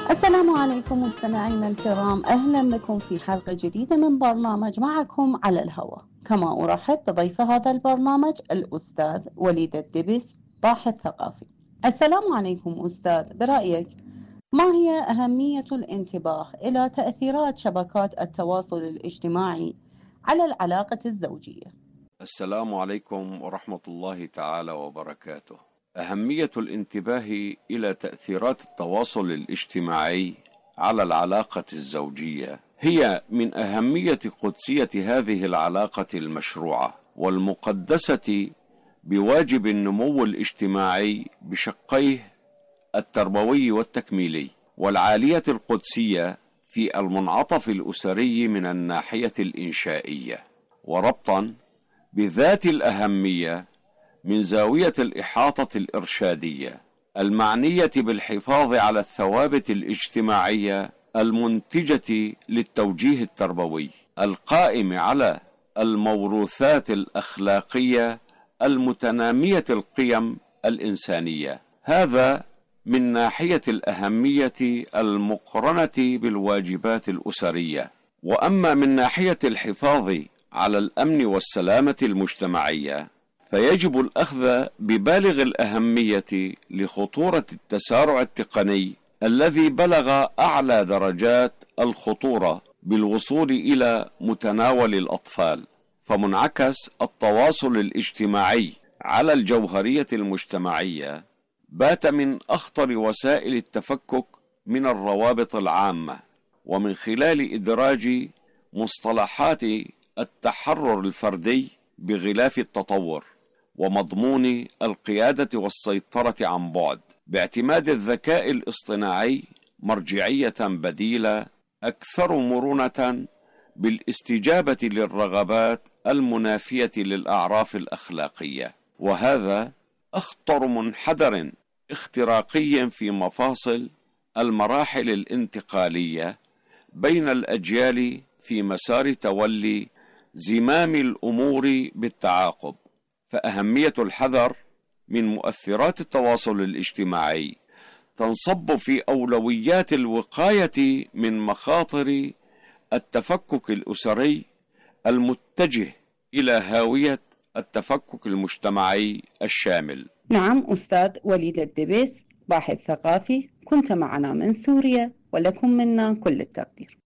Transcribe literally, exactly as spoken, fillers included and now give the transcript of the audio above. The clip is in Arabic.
السلام عليكم مستمعينا الكرام، أهلا بكم في حلقة جديدة من برنامج معكم على الهواء. كما أرحب بضيف هذا البرنامج الأستاذ وليد الدبس، باحث ثقافي. السلام عليكم أستاذ، برأيك ما هي أهمية الانتباه إلى تأثيرات شبكات التواصل الاجتماعي على العلاقة الزوجية؟ السلام عليكم ورحمة الله تعالى وبركاته. أهمية الانتباه إلى تأثيرات التواصل الاجتماعي على العلاقة الزوجية هي من أهمية قدسية هذه العلاقة المشروعة والمقدسة بواجب النمو الاجتماعي بشقيه التربوي والتكميلي، والعالية القدسية في المنعطف الأسري من الناحية الإنشائية، وربطا بذات الأهمية من زاوية الإحاطة الإرشادية المعنية بالحفاظ على الثوابت الاجتماعية المنتجة للتوجيه التربوي القائم على الموروثات الأخلاقية المتنامية القيم الإنسانية. هذا من ناحية الأهمية المقرنة بالواجبات الأسرية. وأما من ناحية الحفاظ على الأمن والسلامة المجتمعية فيجب الأخذ ببالغ الأهمية لخطورة التسارع التقني الذي بلغ أعلى درجات الخطورة بالوصول إلى متناول الأطفال، فمنعكس التواصل الاجتماعي على الجوهرية المجتمعية بات من أخطر وسائل التفكك من الروابط العامة، ومن خلال إدراج مصطلحات التحرر الفردي بغلاف التطور ومضمون القيادة والسيطرة عن بعد، باعتماد الذكاء الاصطناعي مرجعية بديلة أكثر مرونة بالاستجابة للرغبات المنافية للأعراف الأخلاقية. وهذا أخطر منحدر اختراقي في مفاصل المراحل الانتقالية بين الأجيال في مسار تولي زمام الأمور بالتعاقب. فأهمية الحذر من مؤثرات التواصل الاجتماعي تنصب في أولويات الوقاية من مخاطر التفكك الأسري المتجه إلى هاوية التفكك المجتمعي الشامل. نعم أستاذ وليد الدبس، باحث ثقافي، كنت معنا من سوريا، ولكم منا كل التقدير.